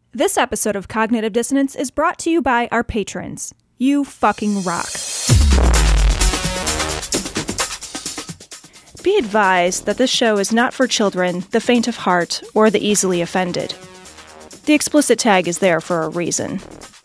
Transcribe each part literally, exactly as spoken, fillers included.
This episode of Cognitive Dissonance is brought to you by our patrons. You fucking rock. Be advised that this show is not for children, the faint of heart, or the easily offended. The explicit tag is there for a reason.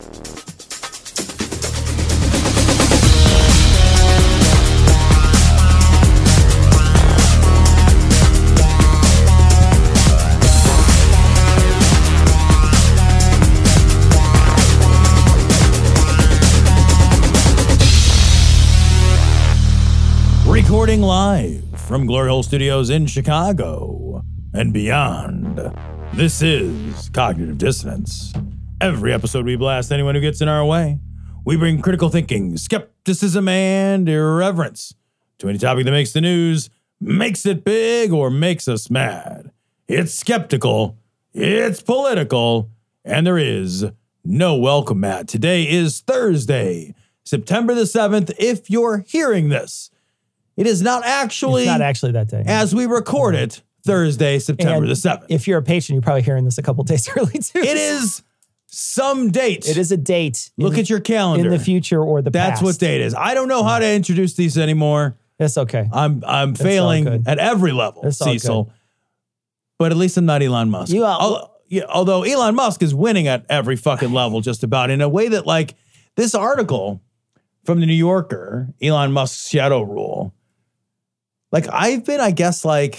Recording live from Glory Hole Studios in Chicago and beyond, this is Cognitive Dissonance. Every episode we blast anyone who gets in our way. We bring critical thinking, skepticism, and irreverence to any topic that makes the news, makes it big, or makes us mad. It's skeptical, it's political, and there is no welcome mat. Today is Thursday, September the seventh. If you're hearing this, it is not actually, it's not actually that day. As we record it, Thursday, September and the seventh. If you're a patron, you're probably hearing this a couple days early too. It is some date. It is a date. Look in, at your calendar. In the future or the That's past. what date is. I don't know how to introduce these anymore. It's okay. I'm I'm It's failing at every level, It's Cecil. But at least I'm not Elon Musk. You are, Al- yeah, although Elon Musk is winning at every fucking level just about in a way that, like, this article from the New Yorker, Elon Musk's shadow rule, like, I've been, I guess, like,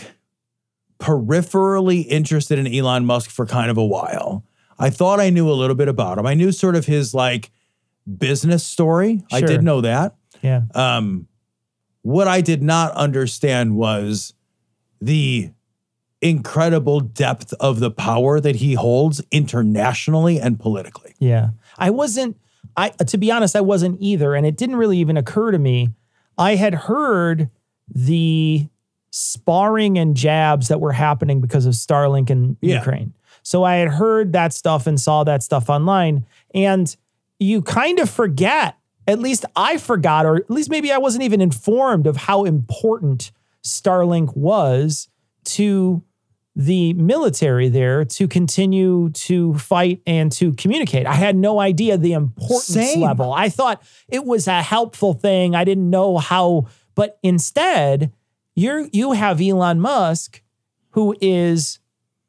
peripherally interested in Elon Musk for kind of a while. I thought I knew a little bit about him. I knew sort of his, like, business story. I Sure. did know that. Yeah. Um, what I did not understand was the incredible depth of the power that he holds internationally and politically. Yeah. I wasn't, I to be honest, I wasn't either. And it didn't really even occur to me. I had heard the sparring and jabs that were happening because of Starlink in Yeah. Ukraine. So I had heard that stuff and saw that stuff online. And you kind of forget, at least I forgot, or at least maybe I wasn't even informed of how important Starlink was to the military there to continue to fight and to communicate. I had no idea the importance Same. level. I thought it was a helpful thing. I didn't know how, but instead, you're, you have Elon Musk, who is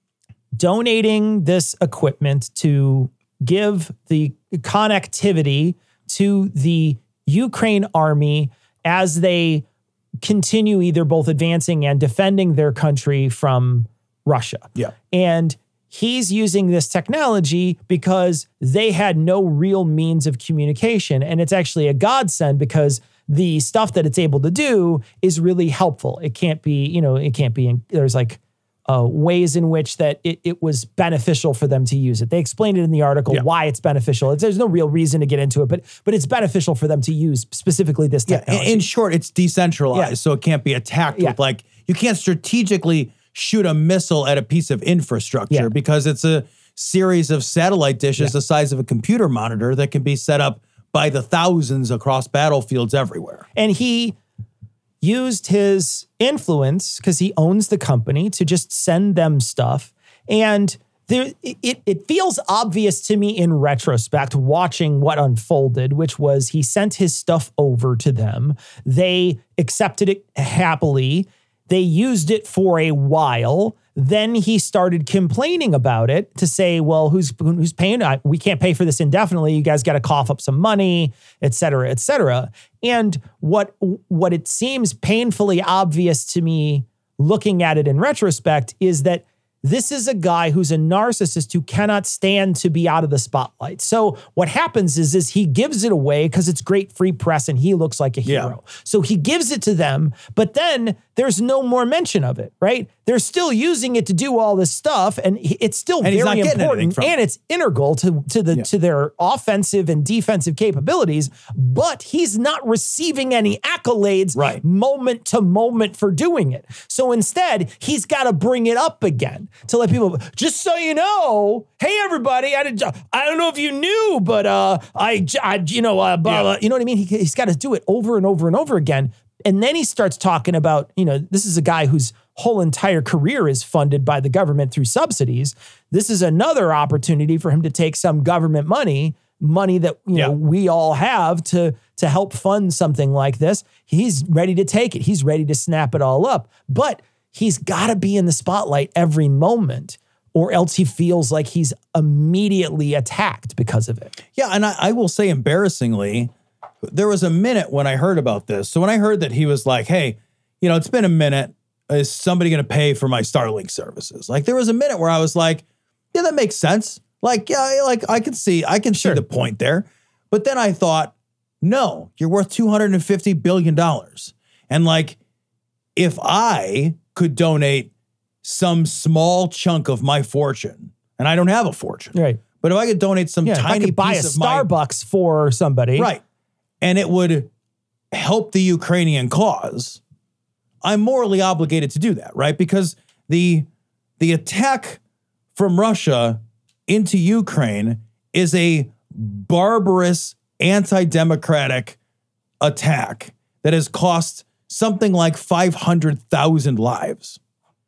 donating this equipment to give the connectivity to the Ukraine army as they continue either both advancing and defending their country from Russia. Yeah. And he's using this technology because they had no real means of communication. And it's actually a godsend because the stuff that it's able to do is really helpful. It can't be, you know, it can't be, in, there's like uh, ways in which that it, it was beneficial for them to use it. They explained it in the article, yeah. why it's beneficial. It's, there's no real reason to get into it, but but it's beneficial for them to use specifically this technology. Yeah, in short, it's decentralized, Yeah. so it can't be attacked Yeah. with, like, you can't strategically shoot a missile at a piece of infrastructure Yeah. because it's a series of satellite dishes Yeah. the size of a computer monitor that can be set up by the thousands across battlefields everywhere. And he used his influence, because he owns the company, to just send them stuff. And there, it, it feels obvious to me in retrospect, watching what unfolded, which was he sent his stuff over to them. They accepted it happily. They used it for a while. Then he started complaining about it to say, well, who's who's paying? We can't pay for this indefinitely. You guys got to cough up some money, et cetera, et cetera. And what, what it seems painfully obvious to me looking at it in retrospect is that this is a guy who's a narcissist who cannot stand to be out of the spotlight. So what happens is, is he gives it away because it's great free press and he looks like a hero. Yeah. So he gives it to them, but then there's no more mention of it, right? They're still using it to do all this stuff, and it's still And he's not very getting anything important, from it. and it's integral to, to the Yeah. to their offensive and defensive capabilities, but he's not receiving any accolades Right. moment to moment for doing it. So instead, he's got to bring it up again to let people, just so you know, hey, everybody, I, did, I don't know if you knew, but uh, I, I, you know, uh, blah, Yeah. blah, you know what I mean? He, he's got to do it over and over and over again. And then he starts talking about, you know, this is a guy who's whole entire career is funded by the government through subsidies. This is another opportunity for him to take some government money, money that you Yeah. know we all have to, to help fund something like this. He's ready to take it. He's ready to snap it all up. But he's got to be in the spotlight every moment, or else he feels like he's immediately attacked because of it. Yeah, and I, I will say embarrassingly, there was a minute when I heard about this. So when I heard that he was like, hey, you know, it's been a minute. Is somebody going to pay for my Starlink services? Like there was a minute where I was like, yeah, that makes sense. Like, yeah, like I can see, I can Sure. see the point there. But then I thought, no, you're worth two hundred fifty billion dollars. And like, if I could donate some small chunk of my fortune, and I don't have a fortune, Right. but if I could donate some Yeah, if I tiny could buy a piece of my, Starbucks for somebody. right, and it would help the Ukrainian cause, I'm morally obligated to do that, right? Because the the attack from Russia into Ukraine is a barbarous, anti-democratic attack that has cost something like five hundred thousand lives.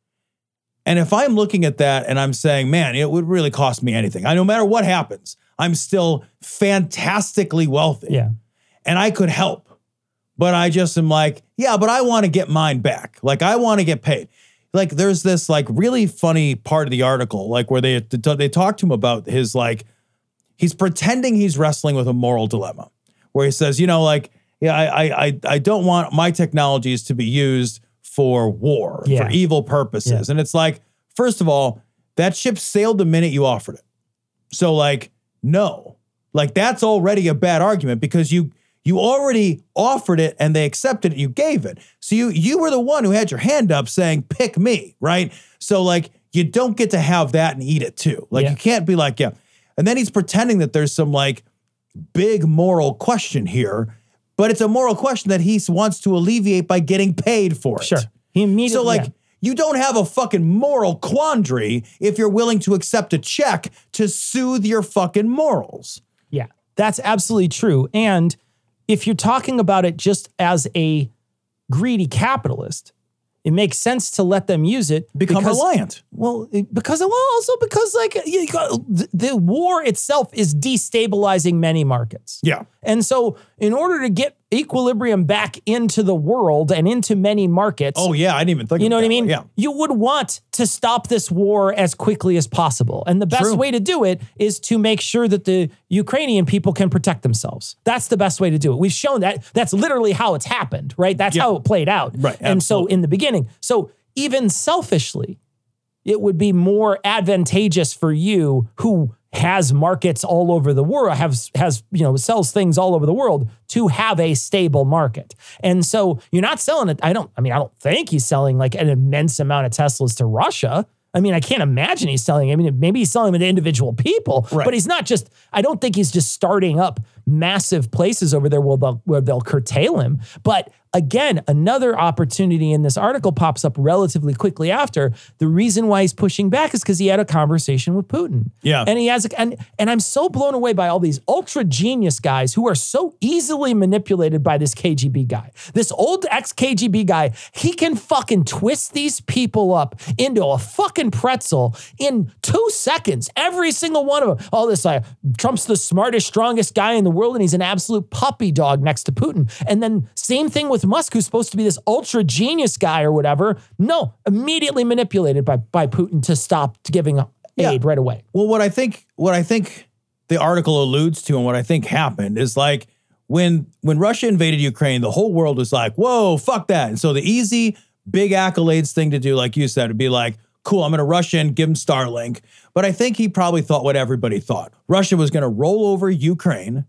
And if I'm looking at that and I'm saying, man, it would really cost me anything. I no matter what happens, I'm still fantastically wealthy. Yeah. And I could help. But I just am like, yeah, but I want to get mine back. Like, I want to get paid. Like, there's this, like, really funny part of the article, like, where they they talk to him about his, like, he's pretending he's wrestling with a moral dilemma, where he says, you know, like, yeah, I I I don't want my technologies to be used for war, Yeah. for evil purposes. Yeah. And it's like, first of all, that ship sailed the minute you offered it. So, like, no. Like, that's already a bad argument because you you already offered it and they accepted it, you gave it. So you you were the one who had your hand up saying, pick me, right? So, like, you don't get to have that and eat it too. Like, Yeah. you can't be like, yeah. And then he's pretending that there's some, like, big moral question here, but it's a moral question that he wants to alleviate by getting paid for it. Sure. He immediately. So, like, yeah. you don't have a fucking moral quandary if you're willing to accept a check to soothe your fucking morals. Yeah, that's absolutely true. And if you're talking about it just as a greedy capitalist, it makes sense to let them use it. Become because, reliant. Well, it- because, well, also because, like, you got, the, the war itself is destabilizing many markets. Yeah. And so, in order to get equilibrium back into the world and into many markets, Oh, yeah. I didn't even think you of know what that I mean? way. Yeah. You would want to stop this war as quickly as possible. And the best True. way to do it is to make sure that the Ukrainian people can protect themselves. That's the best way to do it. We've shown that. That's literally how it's happened, right? That's Yeah. how it played out. Right, And so absolutely. in the beginning, so even selfishly, it would be more advantageous for you who has markets all over the world, has, has, you know, sells things all over the world to have a stable market. And so you're not selling it. I don't, I mean, I don't think he's selling like an immense amount of Teslas to Russia. I mean, I can't imagine he's selling, I mean, maybe he's selling them to individual people, Right. but he's not just, I don't think he's just starting up massive places over there where they'll, where they'll curtail him. But again, another opportunity in this article pops up relatively quickly after. The reason why he's pushing back is because he had a conversation with Putin. Yeah. And he has, a, and, and I'm so blown away by all these ultra genius guys who are so easily manipulated by this K G B guy. This old ex-K G B guy, he can fucking twist these people up into a fucking pretzel in two seconds. Every single one of them. All this, like, Trump's the smartest, strongest guy in the world, and he's an absolute puppy dog next to Putin. And then same thing with Musk, who's supposed to be this ultra genius guy or whatever. No, immediately manipulated by, by Putin to stop giving aid Yeah. right away. Well, what I think, what I think the article alludes to and what I think happened is like when, when Russia invaded Ukraine, the whole world was like, whoa, fuck that. And so the easy, big accolades thing to do, like you said, would be like, cool, I'm going to rush in, give him Starlink. But I think he probably thought what everybody thought. Russia was going to roll over Ukraine.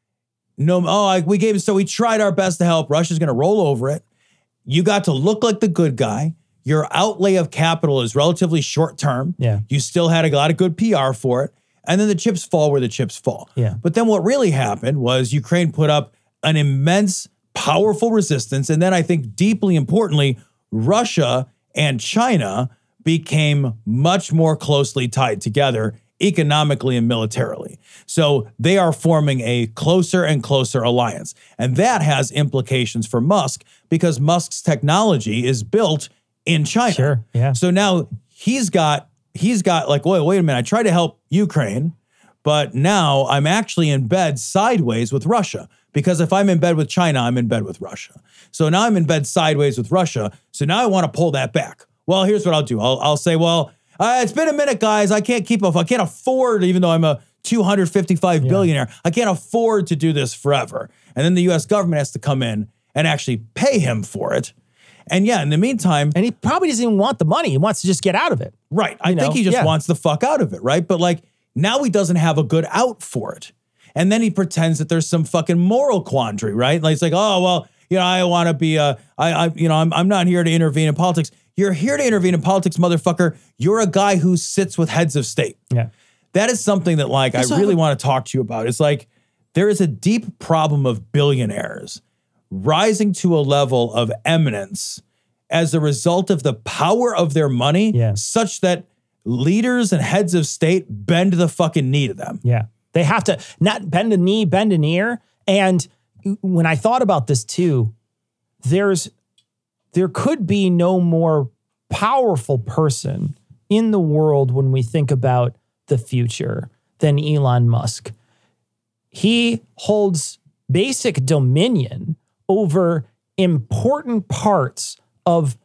No, oh, I, we gave it, so we tried our best to help. Russia's going to roll over it. You got to look like the good guy. Your outlay of capital is relatively short term. Yeah. You still had a lot of good P R for it. And then the chips fall where the chips fall. Yeah. But then what really happened was Ukraine put up an immense, powerful resistance. And then I think deeply importantly, Russia and China became much more closely tied together economically and militarily. So they are forming a closer and closer alliance. And that has implications for Musk because Musk's technology is built in China. Sure, yeah. So now he's got, he's got like, wait, wait a minute. I tried to help Ukraine, but now I'm actually in bed sideways with Russia. Because if I'm in bed with China, I'm in bed with Russia. So now I'm in bed sideways with Russia. So now I want to pull that back. Well, here's what I'll do. I'll, I'll say, well, uh, it's been a minute, guys. I can't keep up. I can't afford, even though I'm a two hundred fifty-five yeah. billionaire, I can't afford to do this forever. And then the U S government has to come in and actually pay him for it. And yeah, in the meantime. And he probably doesn't even want the money. He wants to just get out of it. Right. I know? think he just yeah. wants the fuck out of it. Right. But like now he doesn't have a good out for it. And then he pretends that there's some fucking moral quandary, right? Like it's like, oh, well, you know, I want to be, uh, I, I, you know, I'm, I'm not here to intervene in politics. You're here to intervene in politics, motherfucker. You're a guy who sits with heads of state. Yeah. That is something that like, I really want to talk to you about. It's like, there is a deep problem of billionaires rising to a level of eminence as a result of the power of their money, yeah. such that leaders and heads of state bend the fucking knee to them. Yeah. They have to not bend a knee, bend an ear. And when I thought about this too, there's, there could be no more powerful person in the world when we think about the future than Elon Musk. He holds basic dominion over important parts of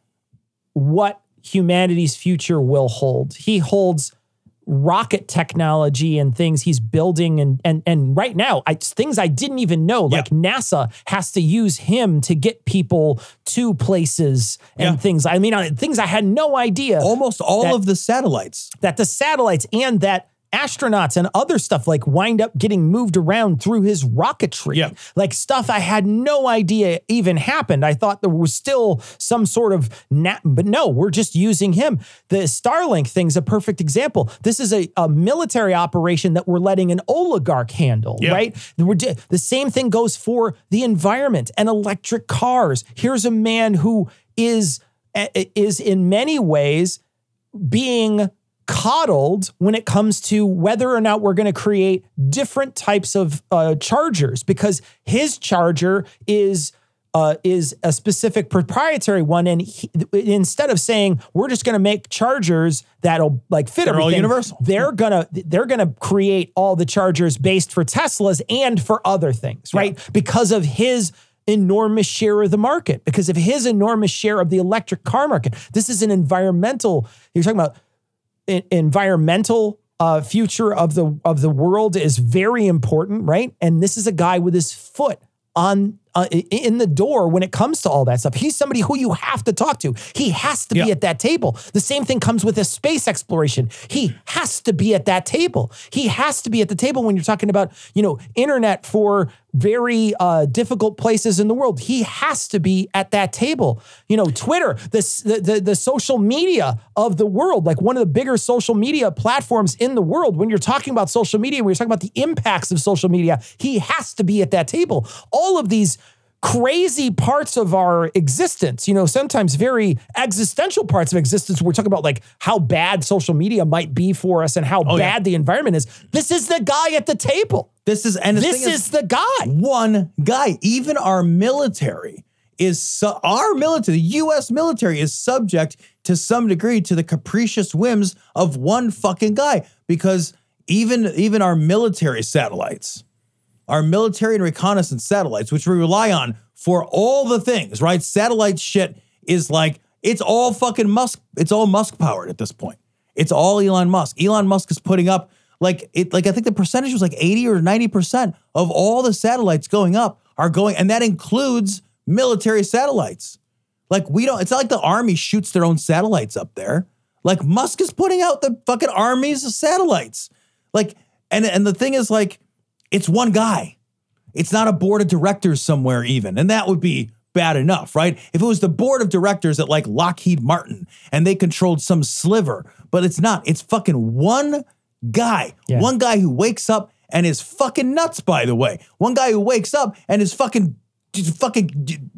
what humanity's future will hold. He holds rocket technology and things he's building. And and and right now, I, things I didn't even know, like yeah. NASA has to use him to get people to places and yeah. things. I mean, things I had no idea. Almost all that, of the satellites. That the satellites and that astronauts and other stuff like wind up getting moved around through his rocketry. Yeah. Like stuff I had no idea even happened. I thought there was still some sort of, nat- but no, we're just using him. The Starlink thing's a perfect example. This is a, a military operation that we're letting an oligarch handle, yeah. right? We're, the same thing goes for the environment and electric cars. Here's a man who is, is in many ways being coddled when it comes to whether or not we're going to create different types of uh, chargers, because his charger is uh, is a specific proprietary one, and he, instead of saying we're just going to make chargers that'll like fit they're everything, all universal. They're gonna they're gonna create all the chargers based for Teslas and for other things, right? Yeah. Because of his enormous share of the market, because of his enormous share of the electric car market. This is an environmental. You're talking about. Environmental uh, future of the of the world is very important, right? And this is a guy with his foot on uh, in the door when it comes to all that stuff. He's somebody who you have to talk to. He has to yeah. be at that table. The same thing comes with a space exploration. He has to be at that table. He has to be at the table when you're talking about, you know, internet for very uh, difficult places in the world. He has to be at that table. You know, Twitter, this, the, the, the social media of the world, like one of the bigger social media platforms in the world. When you're talking about social media, when you're talking about the impacts of social media, he has to be at that table. All of these crazy parts of our existence, you know, sometimes very existential parts of existence. We're talking about like how bad social media might be for us and how oh, bad yeah. the environment is. This is the guy at the table. This is, and the this thing is, is the guy. One guy. Even our military is, su- our military, the U S military is subject to some degree to the capricious whims of one fucking guy, because even, even our military satellites, our military and reconnaissance satellites, which we rely on for all the things, right? Satellite shit is like, it's all fucking Musk. It's all Musk powered at this point. It's all Elon Musk. Elon Musk is putting up like, it, like I think the percentage was like eighty or ninety percent of all the satellites going up are going, and that includes military satellites. Like we don't, it's not like the army shoots their own satellites up there. Like Musk is putting out the fucking armies of satellites. Like, and, and the thing is like, it's one guy. It's not a board of directors somewhere even. And that would be bad enough, right? If it was the board of directors at like Lockheed Martin and they controlled some sliver, but it's not. It's fucking one guy. Yeah. One guy who wakes up and is fucking nuts, by the way. One guy who wakes up and is fucking, fucking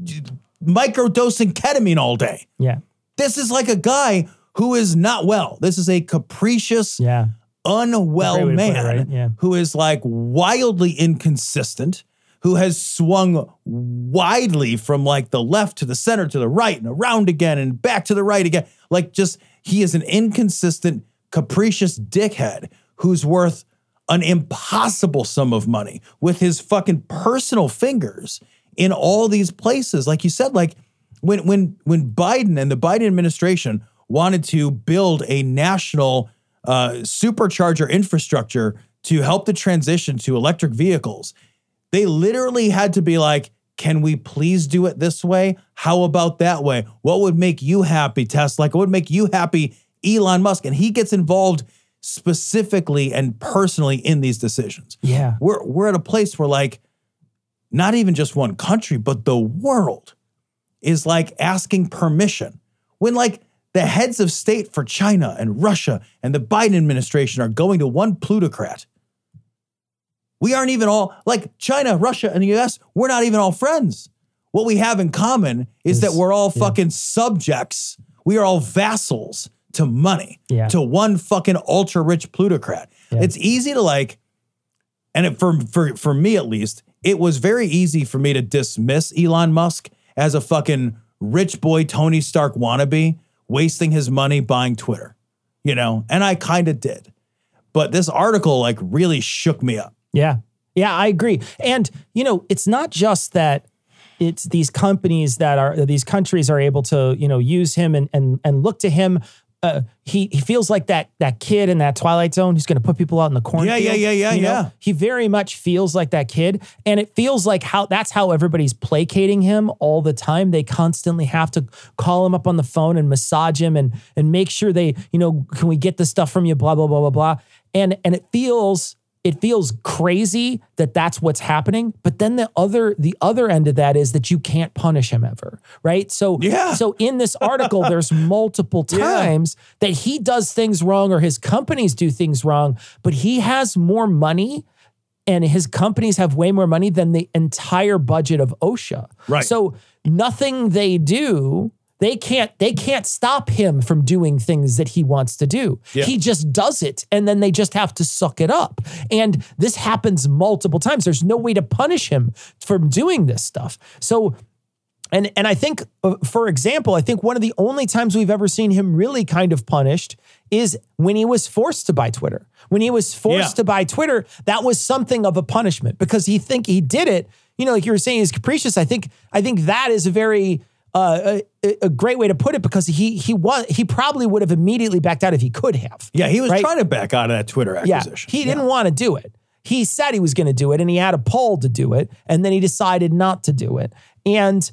microdosing ketamine all day. Yeah. This is like a guy who is not well. This is a capricious, yeah. unwell man it, right? yeah. who is like wildly inconsistent, who has swung widely from like the left to the center to the right and around again and back to the right again. Like just, he is an inconsistent, capricious dickhead who's worth an impossible sum of money with his fucking personal fingers in all these places. Like you said, like when, when, when Biden and the Biden administration wanted to build a national uh, supercharger infrastructure to help the transition to electric vehicles, they literally had to be like, can we please do it this way? How about that way? What would make you happy, Tesla? Like, what would make you happy, Elon Musk? And he gets involved specifically and personally in these decisions. Yeah. We're, we're at a place where like, not even just one country, but the world is like asking permission when like the heads of state for China and Russia and the Biden administration are going to one plutocrat. We aren't even all, like China, Russia, and the U S, we're not even all friends. What we have in common is that we're all yeah. fucking subjects. We are all vassals to money, yeah. to one fucking ultra-rich plutocrat. Yeah. It's easy to like, and it, for, for, for me at least, it was very easy for me to dismiss Elon Musk as a fucking rich boy Tony Stark wannabe, wasting his money buying Twitter, you know? And I kind of did. But this article like really shook me up. Yeah. Yeah, I agree. And, you know, it's not just that it's these companies that are, these countries are able to, you know, use him and and and look to him. Uh, he he feels like that that kid in that Twilight Zone who's going to put people out in the cornfield. Yeah, yeah, yeah, yeah, you know? yeah. He very much feels like that kid. And it feels like how that's how everybody's placating him all the time. They constantly have to call him up on the phone and massage him and and make sure they, you know, can we get the stuff from you, blah, blah, blah, blah, blah. And and it feels... It feels crazy that that's what's happening, but then the other the other end of that is that you can't punish him ever, right? So, yeah. so in this article, there's multiple times yeah. that he does things wrong or his companies do things wrong, but he has more money and his companies have way more money than the entire budget of OSHA. Right. So nothing they do... They can't, they can't stop him from doing things that he wants to do. Yeah. He just does it, and then they just have to suck it up. And this happens multiple times. There's no way to punish him from doing this stuff. So, and and I think, uh, for example, I think one of the only times we've ever seen him really kind of punished is when he was forced to buy Twitter. When he was forced Yeah. to buy Twitter, that was something of a punishment because he think he did it. You know, like you were saying, he's capricious. I think I think that is a very Uh, a, a great way to put it because he he was he probably would have immediately backed out if he could have. Yeah, he was right? trying to back out of that Twitter acquisition. Yeah, he didn't want to do it. He said he was going to do it, and he had a poll to do it, and then he decided not to do it. And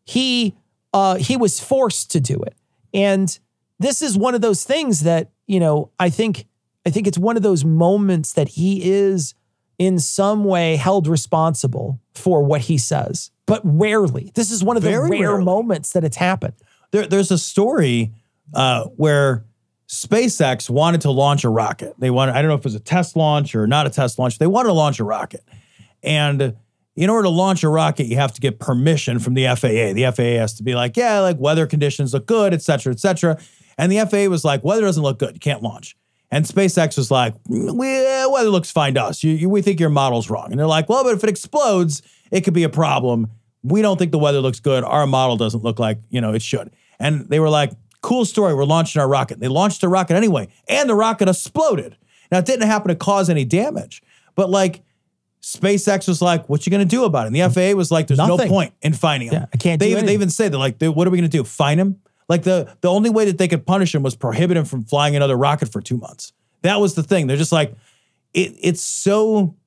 he uh, he was forced to do it. And this is one of those things that, you know, I think I think it's one of those moments that he is in some way held responsible for what he says. But rarely. This is one of the Very rare rarely. moments that it's happened. There, there's a story uh, where SpaceX wanted to launch a rocket. They wanted, I don't know if it was a test launch or not a test launch. They wanted to launch a rocket. And in order to launch a rocket, you have to get permission from the F A A. The F A A has to be like, yeah, like weather conditions look good, et cetera, et cetera. And the F A A was like, weather doesn't look good. You can't launch. And SpaceX was like, well, weather looks fine to us. You, you, we think your model's wrong. And they're like, well, but if it explodes, it could be a problem. We don't think the weather looks good. Our model doesn't look like, you know, it should. And they were like, cool story. We're launching our rocket. They launched the rocket anyway. And the rocket exploded. Now, it didn't happen to cause any damage. But like, SpaceX was like, what you going to do about it? And the F A A was like, there's Nothing. no point in finding him. Yeah, I can't they do even, anything. They even say, they're like, what are we going to do? Fine him? Like the, the only way that they could punish him was prohibit him from flying another rocket for two months. That was the thing. They're just like, it, it's so...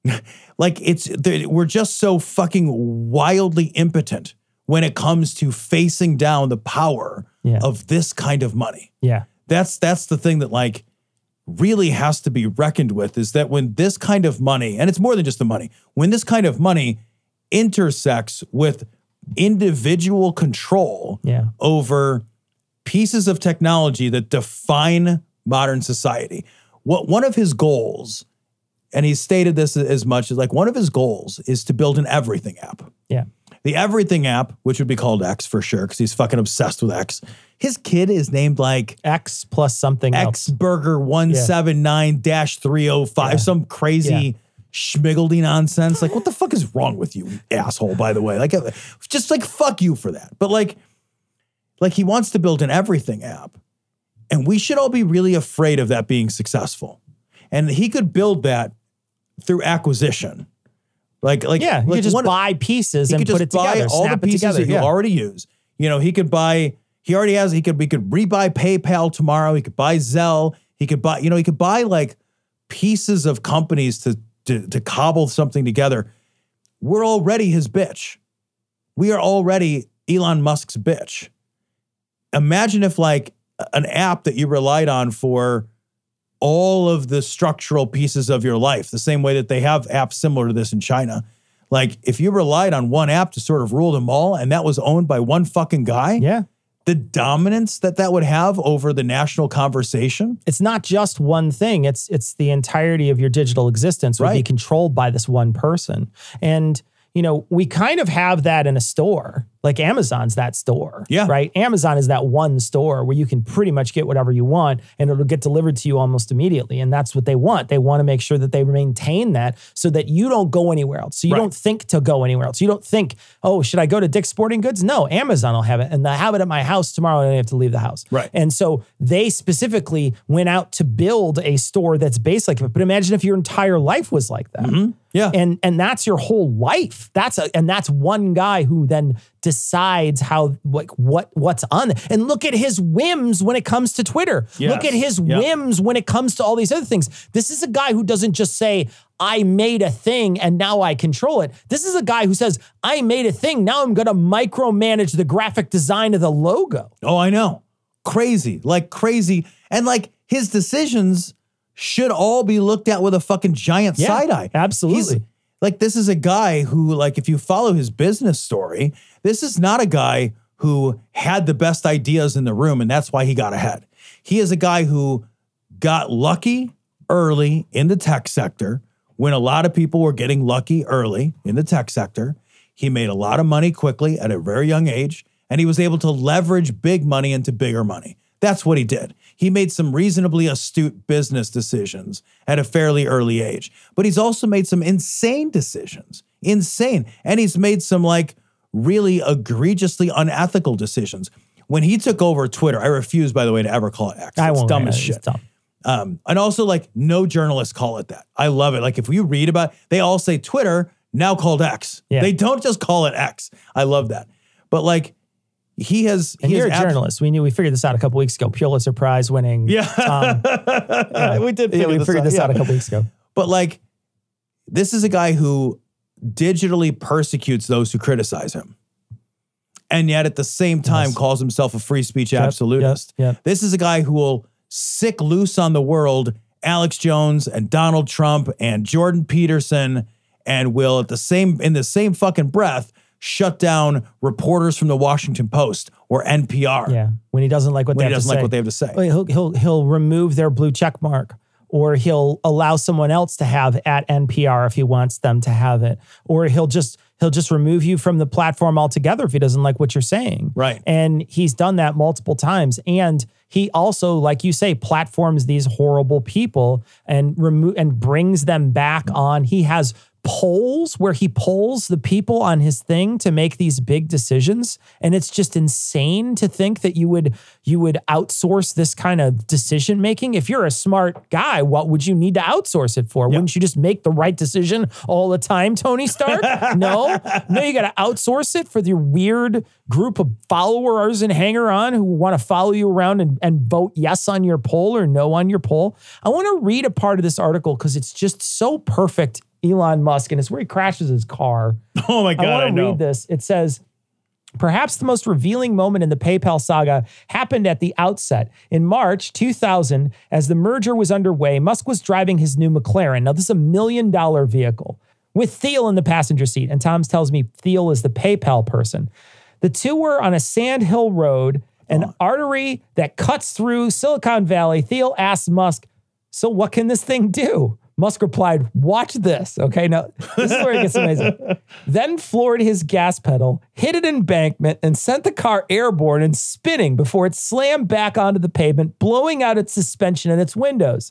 like it's, we're just so fucking wildly impotent when it comes to facing down the power Yeah. of this kind of money. Yeah. That's, that's the thing that like really has to be reckoned with is that when this kind of money, and it's more than just the money, when this kind of money intersects with individual control Yeah. over pieces of technology that define modern society. What one of his goals, and he's stated this as much as like one of his goals is to build an everything app. Yeah. The everything app, which would be called X for sure, because he's fucking obsessed with X. His kid is named like X plus something X else. Burger one seven nine dash three oh five, Yeah. some crazy Yeah. schmiggledy nonsense. Like, what the fuck is wrong with you, asshole, by the way? Like, just like, fuck you for that. But like, like he wants to build an everything app. And we should all be really afraid of that being successful. And he could build that through acquisition. Like, like, yeah, you like could just one, buy pieces and could put just it together, buy all snap the it pieces together. that you Yeah. already use. You know, he could buy, he already has, he could, we could rebuy PayPal tomorrow. He could buy Zelle. He could buy, you know, he could buy like pieces of companies to, to, to cobble something together. We're already his bitch. We are already Elon Musk's bitch. Imagine if like an app that you relied on for all of the structural pieces of your life, the same way that they have apps similar to this in China. Like if you relied on one app to sort of rule them all and that was owned by one fucking guy, Yeah. the dominance that that would have over the national conversation. It's not just one thing. It's it's the entirety of your digital existence would be Right. controlled by this one person. And, you know, we kind of have that in a store. Like Amazon's that store, Yeah. right? Amazon is that one store where you can pretty much get whatever you want and it'll get delivered to you almost immediately. And that's what they want. They want to make sure that they maintain that so that you don't go anywhere else. So you Right. don't think to go anywhere else. You don't think, oh, should I go to Dick's Sporting Goods? No, Amazon will have it. And they'll have it at my house tomorrow and I have to leave the house. Right. And so they specifically went out to build a store that's based like it. But imagine if your entire life was like that. Mm-hmm. Yeah. And and that's your whole life. That's a and that's one guy who then decides how like what what's on there. And look at his whims when it comes to Twitter. Yes. Look at his Yep. whims when it comes to all these other things. This is a guy who doesn't just say, I made a thing and now I control it. This is a guy who says, I made a thing. Now I'm going to micromanage the graphic design of the logo. Oh, I know. Crazy. Like crazy. And like his decisions should all be looked at with a fucking giant Yeah, side eye. absolutely. He's, like this is a guy who, like, if you follow his business story, this is not a guy who had the best ideas in the room and that's why he got ahead. He is a guy who got lucky early in the tech sector when a lot of people were getting lucky early in the tech sector. He made a lot of money quickly at a very young age and he was able to leverage big money into bigger money. That's what he did. He made some reasonably astute business decisions at a fairly early age, but he's also made some insane decisions, insane. And he's made some like really egregiously unethical decisions. When he took over Twitter, I refuse, by the way, to ever call it X. I It's won't. dumb yeah, as it's shit. dumb. Um, and also like no journalists call it that. I love it. Like if you read about, they all say Twitter now called X. Yeah. They don't just call it X. I love that. But like, he has. And he you're has a abs- journalist. We knew we figured this out a couple weeks ago. Pulitzer Prize winning. Yeah, Tom. Yeah. we did. Yeah, Figure we this figured out. this Yeah. out a couple weeks ago. But like, this is a guy who digitally persecutes those who criticize him, and yet at the same time Yes. calls himself a free speech Yep, absolutist. yep, yep. This is a guy who will sick loose on the world, Alex Jones and Donald Trump and Jordan Peterson, and will at the same in the same fucking breath shut down reporters from the Washington Post or N P R. Yeah, when he doesn't like what When they he have doesn't to like say. what they have to say. He'll, he'll he'll remove their blue check mark, or he'll allow someone else to have at N P R if he wants them to have it, or he'll just he'll just remove you from the platform altogether if he doesn't like what you're saying. Right. And he's done that multiple times. And he also, like you say, platforms these horrible people and remove and brings them back on. He has polls where he polls the people on his thing to make these big decisions, and it's just insane to think that you would you would outsource this kind of decision making. If you're a smart guy, what would you need to outsource it for? Yeah. Wouldn't you just make the right decision all the time, Tony Stark? no, no, you got to outsource it for your weird group of followers and hanger on who want to follow you around and, and vote yes on your poll or no on your poll. I want to read a part of this article because it's just so perfect. Elon Musk, and it's where he crashes his car. Oh my God, I I, want to know. read this. It says, perhaps the most revealing moment in the PayPal saga happened at the outset. In March two thousand, as the merger was underway, Musk was driving his new McLaren. Now, this is a million dollar vehicle with Thiel in the passenger seat. And Tom tells me Thiel is the PayPal person. The two were on a sand hill road, an artery that cuts through Silicon Valley. Thiel asked Musk, so what can this thing do? Musk replied, watch this. Okay, now this is where it gets amazing. Then floored his gas pedal, hit an embankment, and sent the car airborne and spinning before it slammed back onto the pavement, blowing out its suspension and its windows.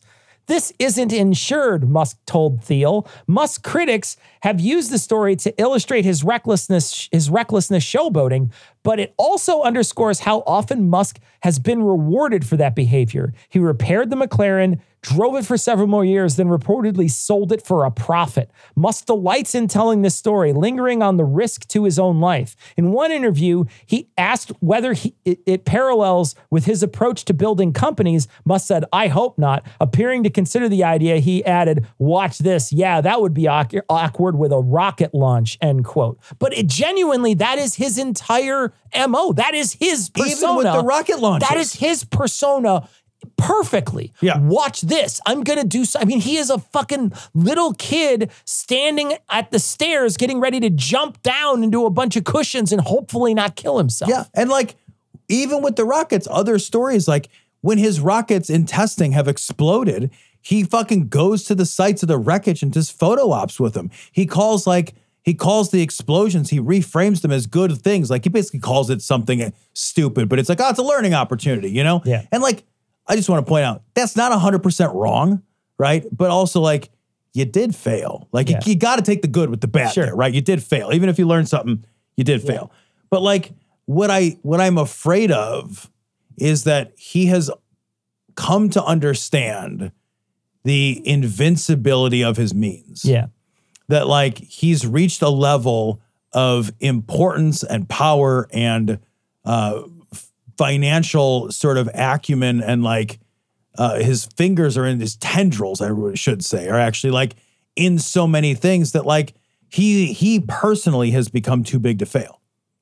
This isn't insured, Musk told Thiel. Musk critics have used the story to illustrate his recklessness, his recklessness showboating, but it also underscores how often Musk has been rewarded for that behavior. He repaired the McLaren, drove it for several more years, then reportedly sold it for a profit. Musk delights in telling this story, lingering on the risk to his own life. In one interview, he asked whether he, it, it parallels with his approach to building companies. Musk said, "I hope not." Appearing to consider the idea, he added, "Watch this. Yeah, that would be awkward with a rocket launch," end quote. But it genuinely, that is his entire M O. That is his persona. Even with the rocket launches. That is his persona. Perfectly. Yeah. Watch this. I'm going to do so. I mean, he is a fucking little kid standing at the stairs getting ready to jump down into a bunch of cushions and hopefully not kill himself. Yeah. And like, even with the rockets, other stories, like when his rockets in testing have exploded, he fucking goes to the sites of the wreckage and does photo ops with them. He calls like, he calls the explosions, he reframes them as good things. Like he basically calls it something stupid, but it's like, oh, it's a learning opportunity, you know? Yeah. And like, I just want to point out, that's not one hundred percent wrong, right? But also, like, you did fail. Like, Yeah. you, you got to take the good with the bad Sure. there, right? You did fail. Even if you learned something, you did Yeah. fail. But, like, what, I, what I'm afraid of is that he has come to understand the invincibility of his means. Yeah. That, like, he's reached a level of importance and power and uh financial sort of acumen, and like uh, his fingers are in his tendrils, I should say, are actually like in so many things that like he he personally has become too big to fail.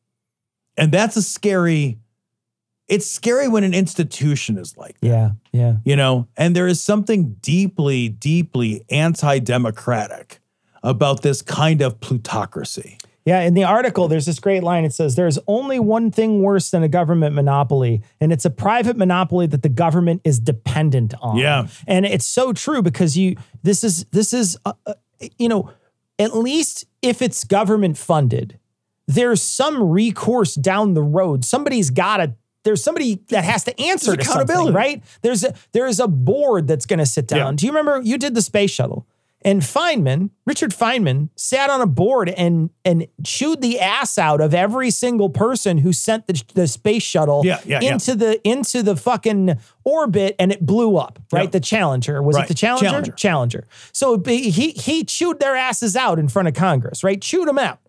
And that's a scary, it's scary when an institution is like that, Yeah. Yeah. you know, and there is something deeply, deeply anti-democratic about this kind of plutocracy. Yeah, in the article, there's this great line. It says, "There's only one thing worse than a government monopoly, and it's a private monopoly that the government is dependent on." Yeah. And it's so true because you, this is, this is, uh, uh, you know, at least if it's government funded, there's some recourse down the road. Somebody's got to, there's somebody that has to answer There's to something, accountability. right? There's a, there's a board that's going to sit down. Yeah. Do you remember you did the space shuttle? And Feynman, Richard Feynman, sat on a board and and chewed the ass out of every single person who sent the, the space shuttle Yeah, yeah, yeah. into the into the fucking orbit, and it blew up. Right, Yep. the Challenger was Right. it the Challenger? Challenger. Challenger. So he he chewed their asses out in front of Congress. Right, chewed them out.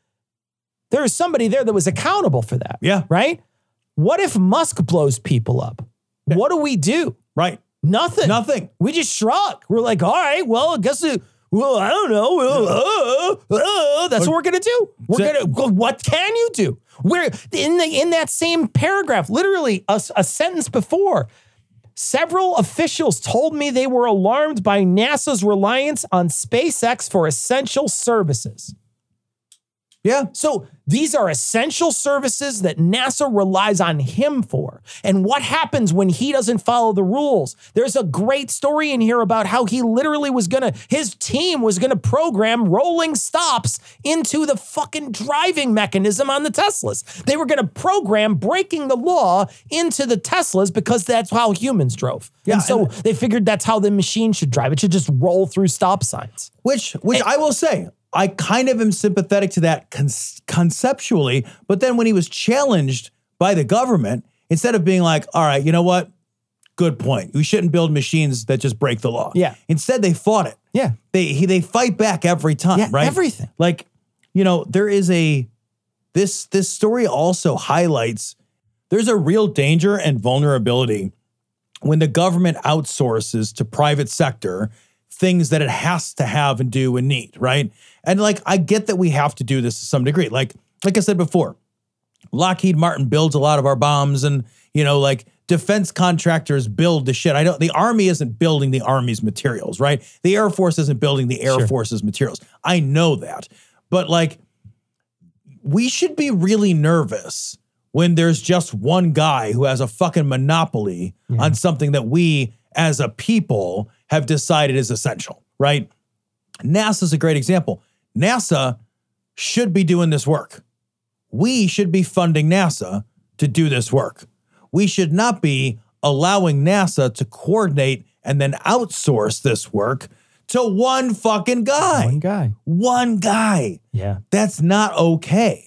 There was somebody there that was accountable for that. Yeah. Right. What if Musk blows people up? What do we do? Right. Nothing. Nothing. We just shrug. We're like, all right, well, I guess, it, well, I don't know. Well, uh, uh, that's what we're going to do. We're So- going to, what can you do? We're in the, in that same paragraph, literally a, a sentence before, several officials told me they were alarmed by NASA's reliance on SpaceX for essential services. Yeah. So these are essential services that NASA relies on him for. And what happens when he doesn't follow the rules? There's a great story in here about how he literally was going to, his team was going to program rolling stops into the fucking driving mechanism on the Teslas. They were going to program breaking the law into the Teslas because that's how humans drove. Yeah, and so and- they figured that's how the machine should drive. It should just roll through stop signs. Which, which I will say, I kind of am sympathetic to that con- conceptually, but then when he was challenged by the government, instead of being like, all right, you know what? Good point. We shouldn't build machines that just break the law. Yeah. Instead, they fought it. Yeah. They he, they fight back every time, Yeah, right? everything. Like, you know, there is a, this, this story also highlights there's a real danger and vulnerability when the government outsources to private sector things that it has to have and do and need, right? And like, I get that we have to do this to some degree. Like, like I said before, Lockheed Martin builds a lot of our bombs, and, you know, like defense contractors build the shit. I don't, the Army isn't building the Army's materials, right? The Air Force isn't building the Air Sure. Force's materials. I know that. But like, we should be really nervous when there's just one guy who has a fucking monopoly on something that we as a people have decided is essential, right? NASA's a great example. NASA should be doing this work. We should be funding NASA to do this work. We should not be allowing NASA to coordinate and then outsource this work to one fucking guy. One guy. One guy. Yeah. That's not okay.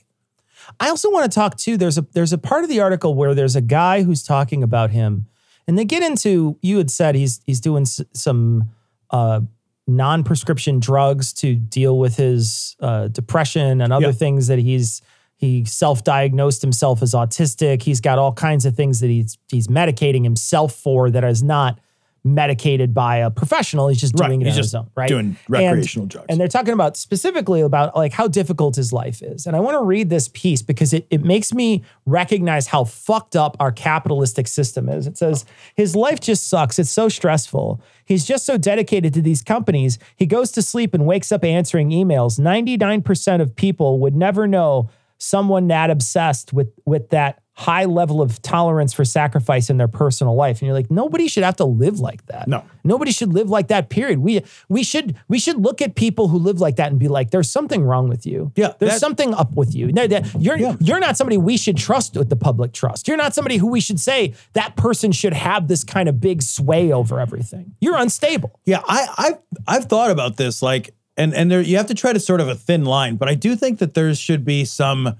I also want to talk too. There's a there's a part of the article where there's a guy who's talking about him, and they get into. You had said he's he's doing s- some uh, non-prescription drugs to deal with his uh, depression and other Yeah. things that he's he self-diagnosed himself as autistic. He's got all kinds of things that he's he's medicating himself for that is not medicated by a professional. He's just Right. doing it He's on just his own, right? doing recreational and, drugs. And they're talking about specifically about like how difficult his life is. And I want to read this piece because it, it makes me recognize how fucked up our capitalistic system is. It says, his life just sucks. It's so stressful. He's just so dedicated to these companies. He goes to sleep and wakes up answering emails. ninety-nine percent of people would never know someone that obsessed with, with that high level of tolerance for sacrifice in their personal life. And you're like, nobody should have to live like that. No. Nobody should live like that, period. We we should we should look at people who live like that and be like, there's something wrong with you. Yeah, There's that- something up with you. No, that- You're Yeah. you're not somebody we should trust with the public trust. You're not somebody who we should say that person should have this kind of big sway over everything. You're unstable. Yeah, I, I've I've thought about this, like, and and there you have to try to sort of a thin line, but I do think that there should be some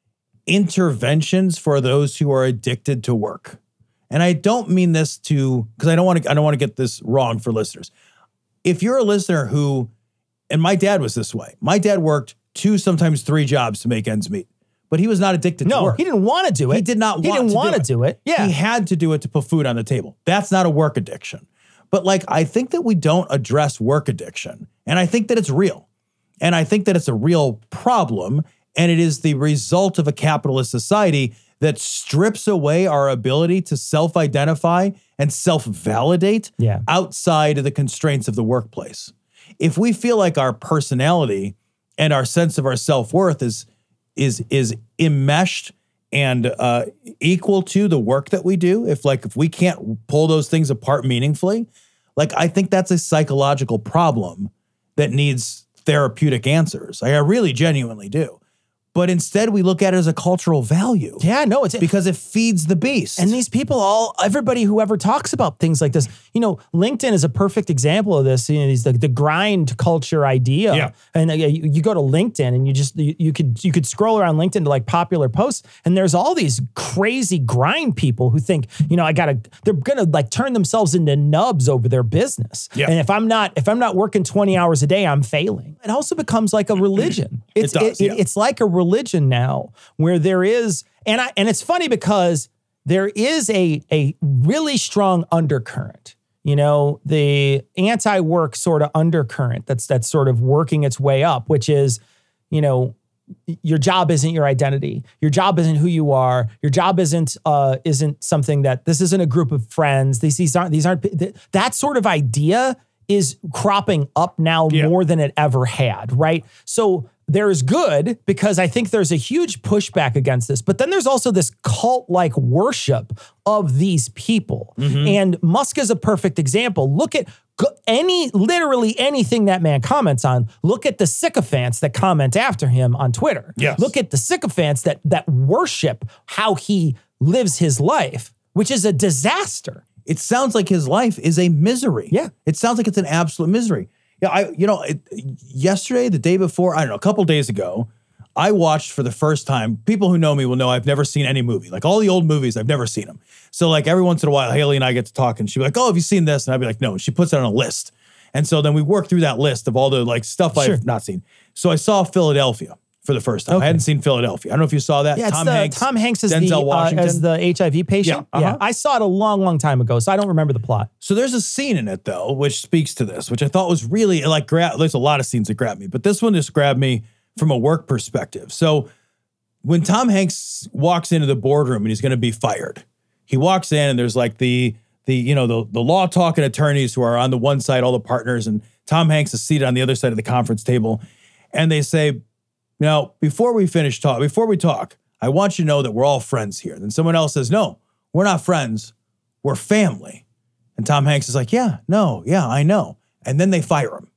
interventions for those who are addicted to work. And I don't mean this to, because I don't want to I don't want to get this wrong for listeners. If you're a listener who, and my dad was this way, my dad worked two, sometimes three jobs to make ends meet, but he was not addicted to No, work. he didn't want to do it. He did not He want didn't to want do to do it. Yeah. He had to do it to put food on the table. That's not a work addiction. But like, I think that we don't address work addiction. And I think that it's real. And I think that it's a real problem. And it is the result of a capitalist society that strips away our ability to self-identify and self-validate Yeah. outside of the constraints of the workplace. If we feel like our personality and our sense of our self-worth is is is enmeshed and uh, equal to the work that we do, if like if we can't pull those things apart meaningfully, like I think that's a psychological problem that needs therapeutic answers. Like, I really genuinely do. But instead, we look at it as a cultural value. Yeah, no, it's Because it feeds the beast. And these people, all everybody who ever talks about things like this, you know, LinkedIn is a perfect example of this. You know, these the, the grind culture idea. Yeah. And uh, you, you go to LinkedIn and you just you, you could you could scroll around LinkedIn to like popular posts, and there's all these crazy grind people who think, you know, I gotta they're gonna like turn themselves into nubs over their business. Yeah. And if I'm not if I'm not working twenty hours a day, I'm failing. It also becomes like a religion. It's does, it- yeah. it's like a religion now where there is, and I and it's funny because there is a a really strong undercurrent, you know, the anti-work sort of undercurrent that's that's sort of working its way up, which is, you know, your job isn't your identity. Your job isn't who you are. Your job isn't uh, isn't something that this isn't a group of friends. These these aren't these aren't th- that sort of idea is cropping up now Yeah. more than it ever had, right? So there's good because I think there's a huge pushback against this, but then there's also this cult-like worship of these people. And Musk is a perfect example. Look at go- any, literally anything that man comments on. Look at the sycophants that comment after him on Twitter. Yes. Look at the sycophants that that worship how he lives his life, which is a disaster. It sounds like his life is a misery. Yeah. It sounds like it's an absolute misery. Yeah, I, you know, it, yesterday, the day before, I don't know, a couple days ago, I watched for the first time. People who know me will know I've never seen any movie. Like all the old movies, I've never seen them. So like every once in a while, Haley and I get to talk and she'd be like, oh, have you seen this? And I'd be like, no. And she puts it on a list. And so then we work through that list of all the like stuff Sure. I've not seen. So I saw Philadelphia for the first time. Okay. I hadn't seen Philadelphia. I don't know if you saw that. Yeah, it's Tom the, Hanks. Tom Hanks is Denzel the uh, Washington. as the H I V patient. Yeah, uh-huh. I saw it a long, long time ago, so I don't remember the plot. So there's a scene in it though, which speaks to this, which I thought was really like, gra- there's a lot of scenes that grab me, but this one just grabbed me from a work perspective. So when Tom Hanks walks into the boardroom and he's going to be fired, he walks in and there's like the, the, you know, the, the law talking attorneys who are on the one side, all the partners, and Tom Hanks is seated on the other side of the conference table. And they say, now, before we finish talk, before we talk, I want you to know that we're all friends here. Then someone else says, no, we're not friends. We're family. And Tom Hanks is like, yeah, no, yeah, I know. And then they fire him.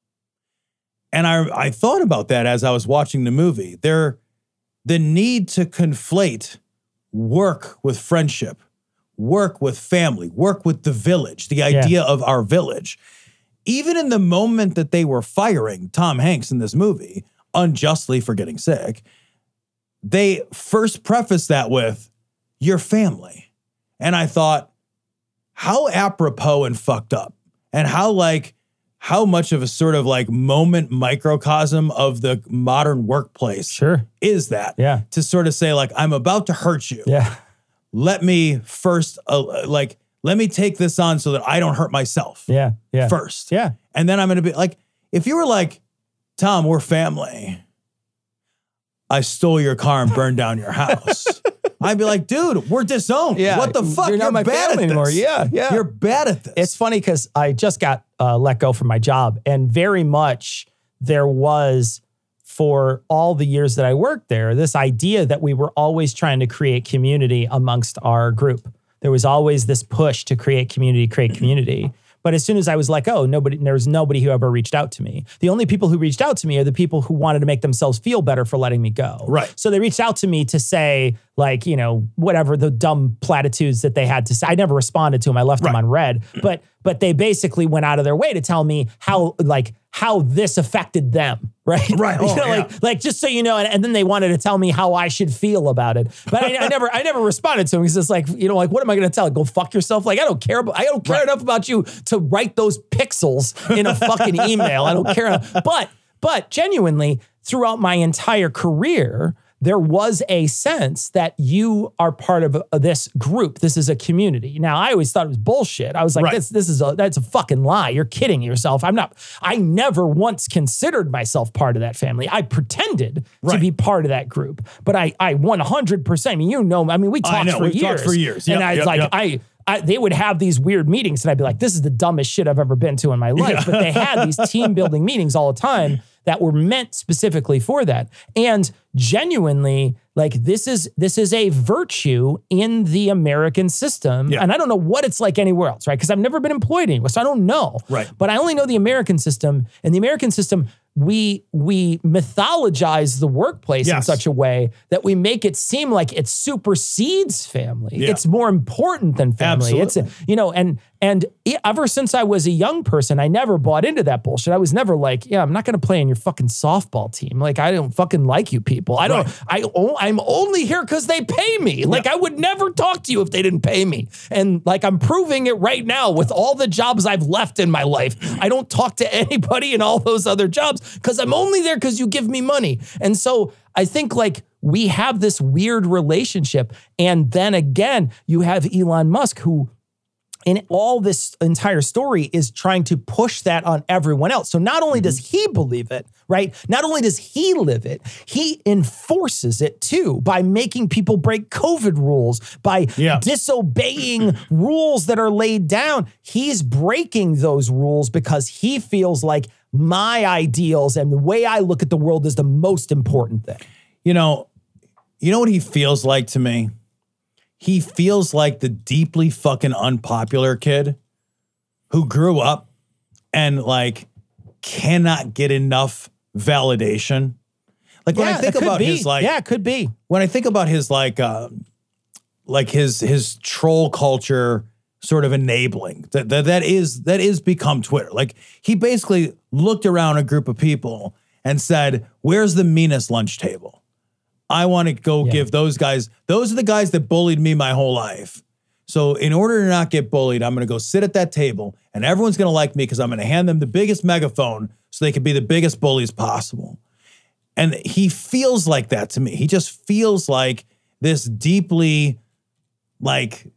And I, I thought about that as I was watching the movie. There, the need to conflate work with friendship, work with family, work with the village, the idea yeah. of our village. Even in the moment that they were firing Tom Hanks in this movie, unjustly for getting sick, they first prefaced that with, your family. And I thought, how apropos and fucked up. And how like, how much of a sort of like moment microcosm of the modern workplace sure. is that? Yeah. To sort of say like, I'm about to hurt you. Yeah. Let me first, uh, like, let me take this on so that I don't hurt myself. Yeah. Yeah. First. Yeah. And then I'm going to be like, if you were like, Tom, we're family. I stole your car and burned down your house. I'd be like, dude, we're disowned. Yeah. What the fuck? You're not You're my bad family at anymore. this. Yeah. Yeah. You're bad at this. It's funny because I just got uh, let go from my job, and very much there was, for all the years that I worked there, this idea that we were always trying to create community amongst our group. There was always this push to create community, create community. But as soon as I was like, oh, nobody, there was nobody who ever reached out to me. The only people who reached out to me are the people who wanted to make themselves feel better for letting me go. Right. So they reached out to me to say, like, you know, whatever the dumb platitudes that they had to say. I never responded to them. I left right. them on red. But but they basically went out of their way to tell me how, like, how this affected them. Right. Right. You Oh, know, yeah. like, like, just so you know, and, and then they wanted to tell me how I should feel about it. But I, I never, I never responded to them because it's like, you know, like, what am I going to tell? Go fuck yourself. Like, I don't care about, I don't care Right. enough about you to write those pixels in a fucking email. I don't care. But, but genuinely, throughout my entire career, there was a sense that you are part of a, this group. This is a community. Now, I always thought it was bullshit. I was like, Right. this, this is a, that's a fucking lie. You're kidding yourself. I'm not, I never once considered myself part of that family. I pretended Right. to be part of that group, but I, I one hundred percent, I mean, you know, I mean, we I talked know, for we've years. talked for years. And Yep, I was yep, like, yep. I, I, they would have these weird meetings and I'd be like, this is the dumbest shit I've ever been to in my life. Yeah. But they had these team building meetings all the time that were meant specifically for that. And genuinely, like, this is this is a virtue in the American system. Yeah. And I don't know what it's like anywhere else, right? Because I've never been employed anywhere, so I don't know. Right. But I only know the American system. And the American system, we we mythologize the workplace in Yes. such a way that we make it seem like it supersedes family. Yeah. It's more important than family. Absolutely. It's, you know, and and ever since I was a young person, I never bought into that bullshit. I was never like, yeah, I'm not going to play on your fucking softball team. Like, I don't fucking like you people. I don't, Right. I, I'm only here because they pay me. Like, I would never talk to you if they didn't pay me. And like, I'm proving it right now with all the jobs I've left in my life. I don't talk to anybody in all those other jobs because I'm only there because you give me money. And so I think like we have this weird relationship. And then again, you have Elon Musk, who in all this entire story is trying to push that on everyone else. So not only does he believe it, right? Not only does he live it, he enforces it too by making people break COVID rules, by Yeah. disobeying rules that are laid down. He's breaking those rules because he feels like my ideals and the way I look at the world is the most important thing. You know, you know what he feels like to me? He feels like the deeply fucking unpopular kid who grew up and like cannot get enough validation. Like when I Yeah, think it could about be. his like, yeah, it could be. when I think about his like, uh, like his his troll culture sort of enabling that that that is that is become Twitter. Like he basically looked around a group of people and said, "Where's the meanest lunch table? I want to go Yeah. give those guys, those are the guys that bullied me my whole life. So in order to not get bullied, I'm going to go sit at that table and everyone's going to like me because I'm going to hand them the biggest megaphone so they can be the biggest bullies possible." And he feels like that to me. He just feels like this deeply like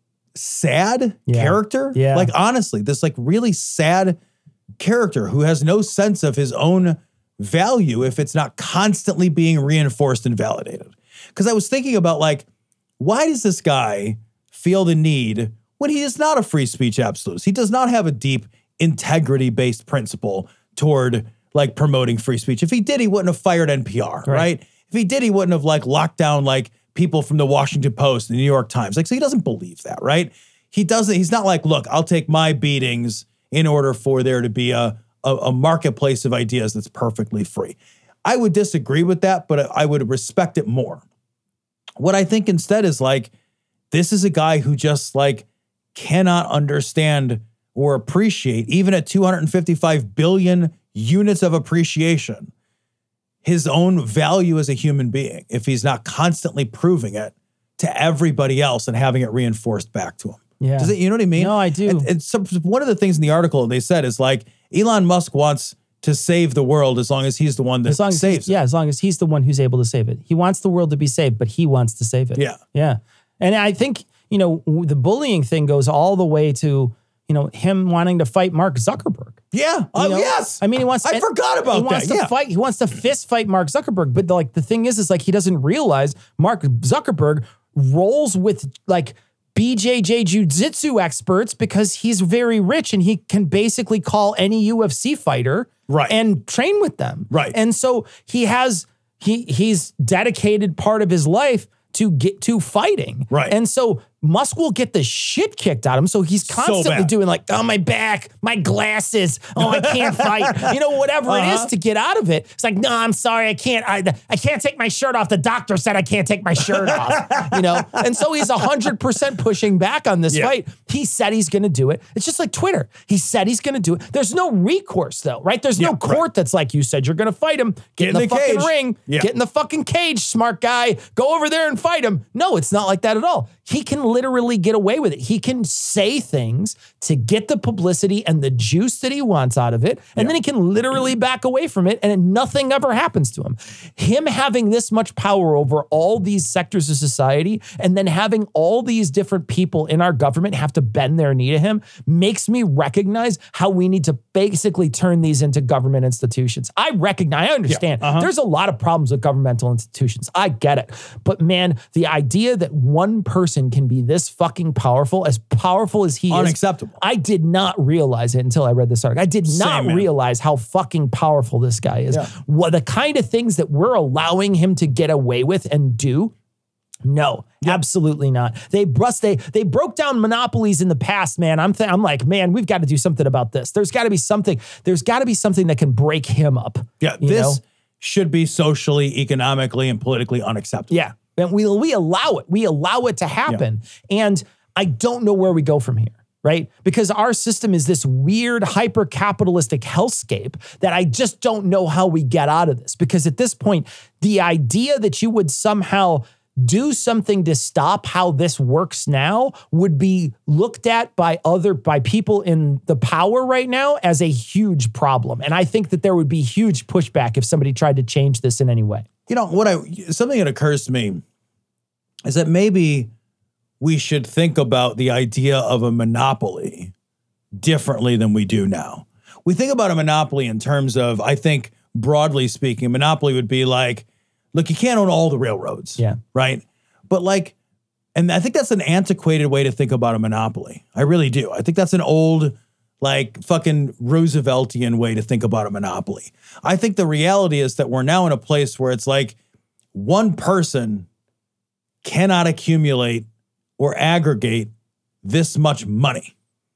sad Yeah. character. Yeah. Like honestly, this like really sad character who has no sense of his own value if it's not constantly being reinforced and validated. Because I was thinking about like, why does this guy feel the need when he is not a free speech absolutist? He does not have a deep integrity-based principle toward like promoting free speech. If he did, he wouldn't have fired N P R, right? Right. If he did, he wouldn't have like locked down like people from the Washington Post and the New York Times. Like, so he doesn't believe that, right? He doesn't, he's not like, look, I'll take my beatings in order for there to be a A, a marketplace of ideas that's perfectly free. I would disagree with that, but I would respect it more. What I think instead is like, this is a guy who just like cannot understand or appreciate, even at two hundred fifty-five billion units of appreciation, his own value as a human being if he's not constantly proving it to everybody else and having it reinforced back to him. Yeah. Does it, you know what I mean? No, I do. And, and some, one of the things in the article they said is like, Elon Musk wants to save the world as long as he's the one that as long as saves it. Yeah, as long as he's the one who's able to save it. He wants the world to be saved, but he wants to save it. Yeah. Yeah. And I think, you know, the bullying thing goes all the way to, you know, him wanting to fight Mark Zuckerberg. Yeah. Oh, You know? yes. I mean, he wants. I forgot about he wants that. To Yeah. fight. He wants to fist fight Mark Zuckerberg. But the, like the thing is, is like he doesn't realize Mark Zuckerberg rolls with like B J J jiu-jitsu experts because he's very rich and he can basically call any U F C fighter Right. and train with them. Right. And so he has he he's dedicated part of his life to get to fighting. Right. And so Musk will get the shit kicked out of him. So he's constantly bad. doing like, oh, my back, my glasses. Oh, I can't fight. You know, whatever Uh-huh. it is to get out of it. It's like, no, I'm sorry. I can't. I, I can't take my shirt off. The doctor said I can't take my shirt off. You know? And so he's one hundred percent pushing back on this Yeah. fight. He said he's going to do it. It's just like Twitter. He said he's going to do it. There's no recourse, though, right? There's no Yeah, court right. that's like, you said you're going to fight him. Get, in the, fucking cage. ring. Yeah. Get in the fucking cage, smart guy. Go over there and fight him. No, it's not like that at all. He can literally get away with it. He can say things to get the publicity and the juice that he wants out of it. And Yeah. then he can literally back away from it and nothing ever happens to him. Him having this much power over all these sectors of society and then having all these different people in our government have to bend their knee to him makes me recognize how we need to basically turn these into government institutions. I recognize, I understand. uh-huh. There's a lot of problems with governmental institutions. I get it. But man, the idea that one person can be this fucking powerful, as powerful as he Unacceptable. is. I did not realize it until I read this article. I did not Same, man. realize how fucking powerful this guy is. Yeah. What the kind of things that we're allowing him to get away with and do. No, absolutely not. They brust, they they broke down monopolies in the past, man. I'm th- I'm like, man, we've got to do something about this. There's got to be something. There's got to be something that can break him up. Yeah. you This know? should be socially, economically, and politically unacceptable. Yeah. And we we allow it. We allow it to happen. And I don't know where we go from here, right? Because our system is this weird hyper-capitalistic hellscape that I just don't know how we get out of this. Because at this point, the idea that you would somehow do something to stop how this works now would be looked at by other by people in the power right now as a huge problem. And I think that there would be huge pushback if somebody tried to change this in any way. You know, what I something that occurs to me is that maybe we should think about the idea of a monopoly differently than we do now. We think about a monopoly in terms of, I think, broadly speaking, a monopoly would be like, look, you can't own all the railroads. Yeah. Right? But like, and I think that's an antiquated way to think about a monopoly. I really do. I think that's an old, like, fucking Rooseveltian way to think about a monopoly. I think the reality is that we're now in a place where it's like one person cannot accumulate or aggregate this much money.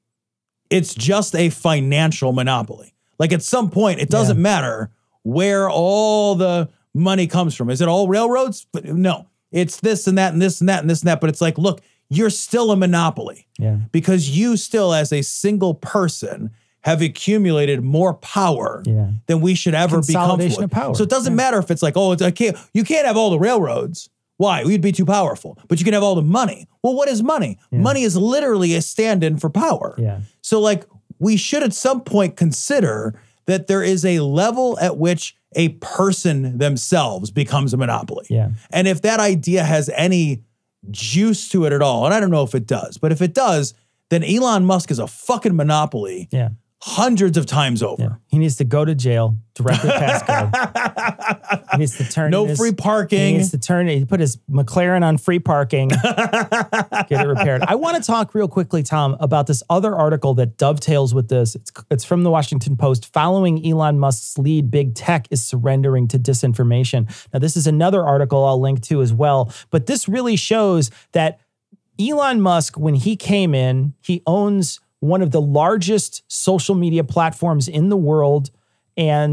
It's just a financial monopoly. Like at some point, it doesn't Yeah. matter where all the money comes from. Is it all railroads? But no, it's this and that and this and that and this and that. But it's like, look, you're still a monopoly. Yeah. Because you still, as a single person, have accumulated more power Yeah. than we should ever be comfortable Consolidation with. of power. So it doesn't matter if it's like, oh, it's, I can't, you can't have all the railroads. Why? We'd be too powerful. But you can have all the money. Well, what is money? Money is literally a stand-in for power. Yeah. So like, we should at some point consider that there is a level at which a person themselves becomes a monopoly. Yeah. And if that idea has any juice to it at all, and I don't know if it does, but if it does, then Elon Musk is a fucking monopoly Yeah. hundreds of times over. Yeah. He needs to go to jail, directly past go. He needs to turn No in his, free parking. He needs to turn he put his McLaren on free parking. Get it repaired. I want to talk real quickly, Tom, about this other article that dovetails with this. It's, it's from the Washington Post. Following Elon Musk's lead, big tech is surrendering to disinformation. Now, this is another article I'll link to as well, but this really shows that Elon Musk, when he came in, he owns one of the largest social media platforms in the world. And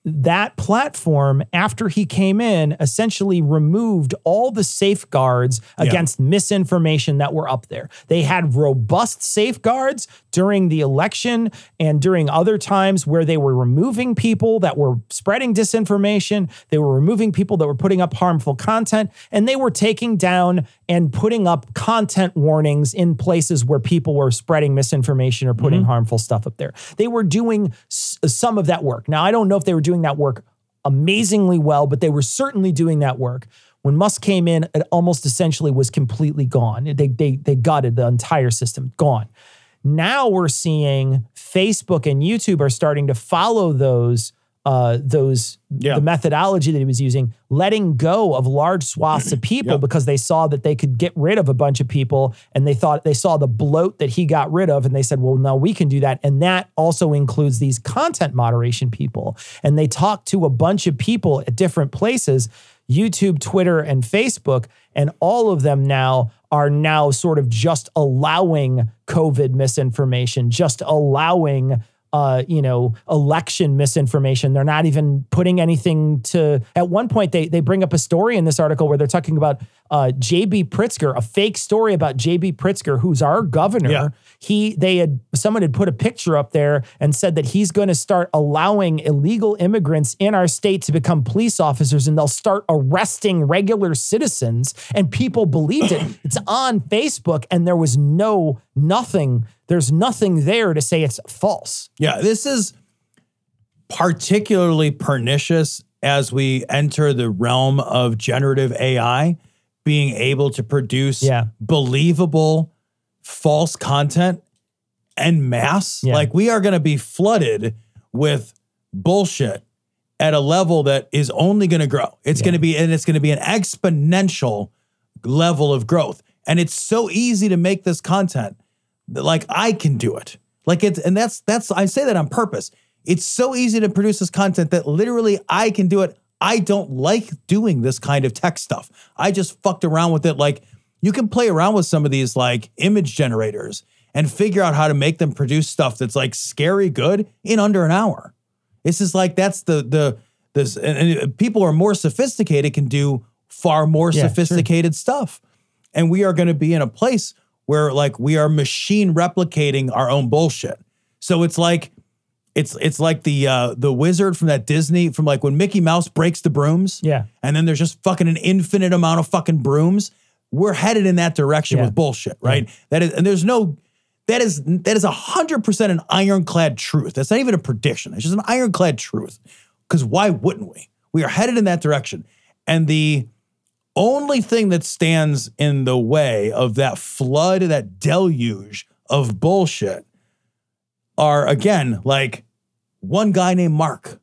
that platform, after he came in, essentially removed all the safeguards Yeah. against misinformation that were up there. They had robust safeguards during the election and during other times where they were removing people that were spreading disinformation. They were removing people that were putting up harmful content, and they were taking down and putting up content warnings in places where people were spreading misinformation or putting Mm-hmm. harmful stuff up there. They were doing s- some of that work. Now, I don't know if they were doing that work amazingly well, but they were certainly doing that work. When Musk came in, it almost essentially was completely gone. They, they, they gutted the entire system, gone. Now we're seeing Facebook and YouTube are starting to follow those uh, those Yeah. the methodology that he was using, letting go of large swaths of people Yep. because they saw that they could get rid of a bunch of people, and they thought they saw the bloat that he got rid of, and they said, well, no, we can do that. And that also includes these content moderation people. And they talked to a bunch of people at different places, YouTube, Twitter, and Facebook, and all of them now are now sort of just allowing COVID misinformation, just allowing uh, you know, election misinformation. They're not even putting anything to, at one point they they bring up a story in this article where they're talking about uh, J B Pritzker, a fake story about J B Pritzker, who's our governor. Yeah. He, they had, someone had put a picture up there and said that he's going to start allowing illegal immigrants in our state to become police officers, and they'll start arresting regular citizens. And people believed it. It's on Facebook, and there was no, nothing, there's nothing there to say it's false. Yeah, this is particularly pernicious as we enter the realm of generative A I being able to produce Yeah. believable false content en masse. Yeah. Like, we are going to be flooded with bullshit at a level that is only going to grow. It's Yeah. going to be, and it's going to be an exponential level of growth. And it's so easy to make this content that, like, I can do it. Like, it's, and that's, that's, I say that on purpose. It's so easy to produce this content that literally I can do it. I don't like doing this kind of tech stuff. I just fucked around with it. Like, you can play around with some of these like image generators and figure out how to make them produce stuff that's like scary good in under an hour. It's just like, that's the, the, this, and, and people who are more sophisticated can do far more Yeah, sophisticated stuff. And we are going to be in a place where like we are machine replicating our own bullshit. So it's like, it's, it's like the, uh, the wizard from that Disney, from like when Mickey Mouse breaks the brooms. Yeah. And then there's just fucking an infinite amount of fucking brooms. We're headed in that direction Yeah. with bullshit, right? That is, and there's no, that is, that is a hundred percent an ironclad truth. That's not even a prediction. It's just an ironclad truth. Because why wouldn't we? We are headed in that direction. And the only thing that stands in the way of that flood, that deluge of bullshit are, again, like one guy named Mark,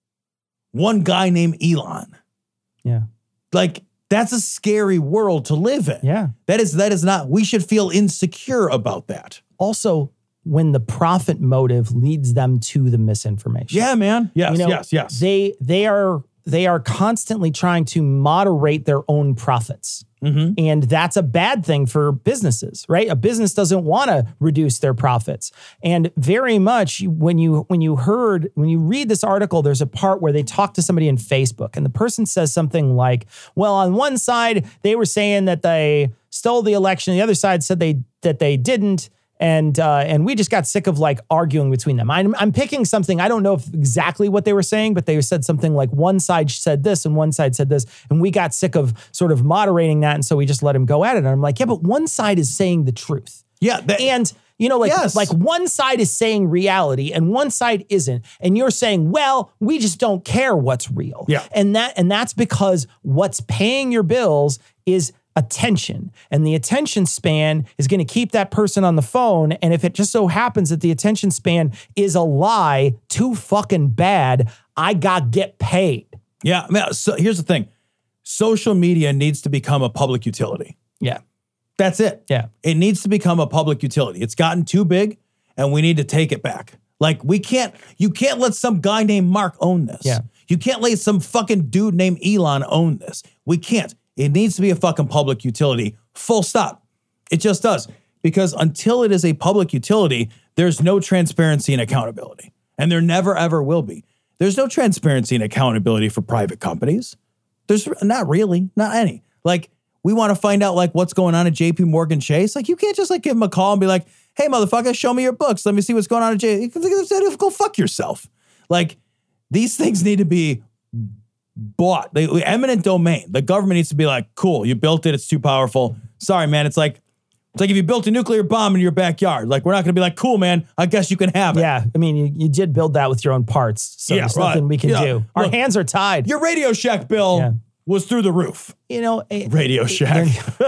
one guy named Elon. Yeah. Like, that's a scary world to live in. Yeah. That is, that is not, we should feel insecure about that. Also, when the profit motive leads them to the misinformation. Yeah, man. Yes, You know, yes, yes. They they are they are constantly trying to moderate their own profits. Mm-hmm. And that's a bad thing for businesses, right? A business doesn't want to reduce their profits. And very much when you when you heard, when you read this article, there's a part where they talk to somebody in Facebook, and the person says something like, well, on one side, they were saying that they stole the election. The other side said they that they didn't. And uh, and we just got sick of like arguing between them. I'm, I'm picking something. I don't know if exactly what they were saying, but they said something like one side said this and one side said this. And we got sick of sort of moderating that. And so we just let him go at it. And I'm like, yeah, but one side is saying the truth. Yeah. That, And, you know, like, Yes. like one side is saying reality and one side isn't. And you're saying, well, we just don't care what's real. Yeah. And that and that's because what's paying your bills is attention, and the attention span is going to keep that person on the phone. And if it just so happens that the attention span is a lie too fucking bad, I got get paid. yeah. I mean, so here's the thing. Social media needs to become a public utility. Yeah. That's it. Yeah. It needs to become a public utility. It's gotten too big and we need to take it back. Like, we can't, you can't let some guy named Mark own this. Yeah. You can't let some fucking dude named Elon own this. We can't. It needs to be a fucking public utility. Full stop. It just does. Because until it is a public utility, there's no transparency and accountability. And there never, ever will be. There's no transparency and accountability for private companies. There's not really, not any. Like, we want to find out like what's going on at J P Morgan Chase. Like, you can't just like give them a call and be like, hey, motherfucker, show me your books. Let me see what's going on at J P. Go fuck yourself. Like, these things need to be bought. They, eminent domain. The government needs to be like, cool, you built it. It's too powerful. Sorry, man. It's like, it's like if you built a nuclear bomb in your backyard. Like, we're not going to be like, cool, man, I guess you can have it. Yeah, I mean, you, you did build that with your own parts, so Yeah, there's right. nothing we can Yeah. do. Our Look, hands are tied. Your Radio Shack bill Yeah. was through the roof. You know, a- Radio Shack.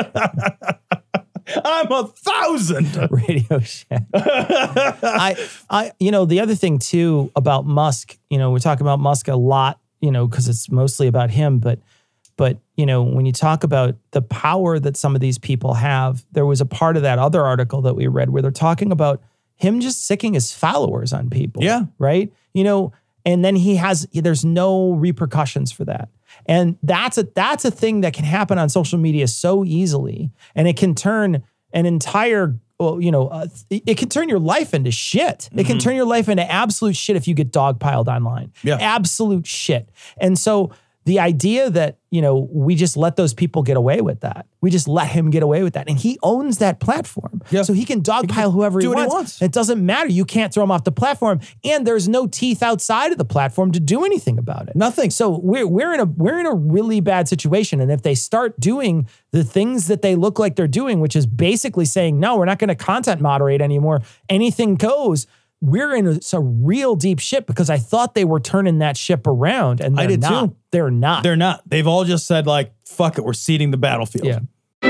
I'm a thousand. Radio Shack. I, I, you know, the other thing too about Musk, you know, we're talking about Musk a lot, you know, because it's mostly about him, but, but, you know, when you talk about the power that some of these people have, there was a part of that other article that we read where they're talking about him just sicking his followers on people. Yeah. Right. You know, and then he has, there's no repercussions for that. And that's a, that's a thing that can happen on social media so easily. And it can turn an entire, well, you know, uh, it can turn your life into shit. It can turn your life into absolute shit if you get dogpiled online. Yeah. Absolute shit. And so the idea that, you know, we just let those people get away with that. We just let him get away with that. And he owns that platform. Yeah. So he can dogpile whoever he do what he wants. wants. It doesn't matter. You can't throw him off the platform. And there's no teeth outside of the platform to do anything about it. Nothing. So we're we're in a we're in a really bad situation. And if they start doing the things that they look like they're doing, which is basically saying, no, we're not going to content moderate anymore, anything goes, we're in a, a real deep shit, because I thought they were turning that ship around, and they're I did not. too. They're not. They're not. They've all just said like, fuck it, we're ceding the battlefield. Yeah.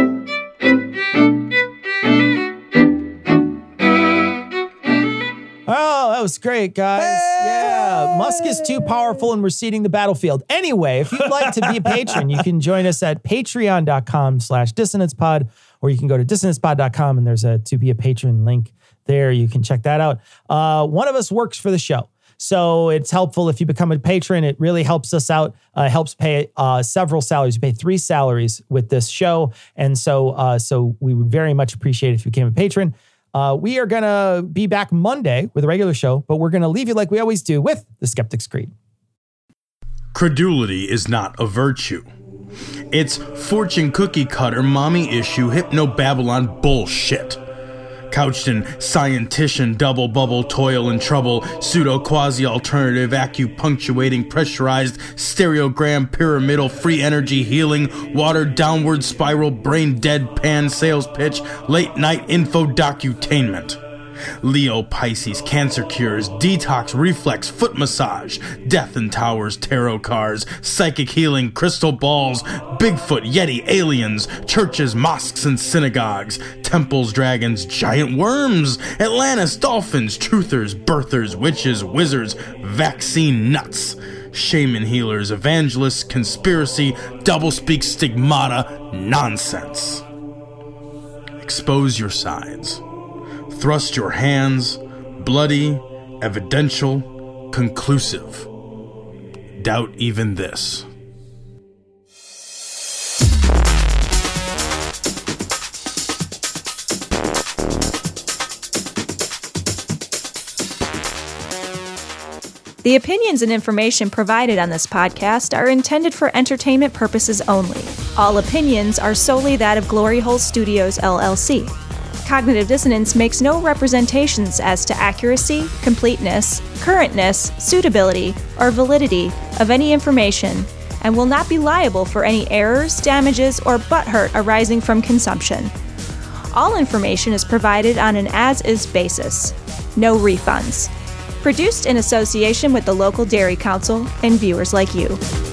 Oh, that was great, guys. Yeah. Musk is too powerful and we're ceding the battlefield. Anyway, if you'd like to be a patron, you can join us at patreon.com slash dissonancepod, or you can go to dissonancepod dot com and there's a to be a patron link there. You can check that out. Uh, one of us works for the show, so it's helpful if you become a patron. It really helps us out. Uh, helps pay uh, several salaries. You pay three salaries with this show, and so uh, so we would very much appreciate it if you became a patron. Uh, we are going to be back Monday with a regular show, but we're going to leave you like we always do with the Skeptic's Creed. Credulity is not a virtue. It's fortune cookie cutter, mommy issue, hypno-Babylon bullshit. Couched in scientician, double bubble, toil and trouble, pseudo quasi alternative, acupunctuating, pressurized, stereogram, pyramidal, free energy healing, watered downward spiral, brain deadpan sales pitch, late night info docutainment. Leo, Pisces, cancer cures, detox, reflex, foot massage, death and towers, tarot cards, psychic healing, crystal balls, Bigfoot, Yeti, aliens, churches, mosques and synagogues, temples, dragons, giant worms, Atlantis, dolphins, truthers, birthers, witches, wizards, vaccine nuts, shaman healers, evangelists, conspiracy, doublespeak, stigmata, nonsense. Expose your sides. Thrust your hands, bloody, evidential, conclusive. Doubt even this. The opinions and information provided on this podcast are intended for entertainment purposes only. All opinions are solely that of Glory Hole Studios, L L C. Cognitive Dissonance makes no representations as to accuracy, completeness, currentness, suitability, or validity of any information, and will not be liable for any errors, damages, or butthurt arising from consumption. All information is provided on an as-is basis. No refunds. Produced in association with the local Dairy Council and viewers like you.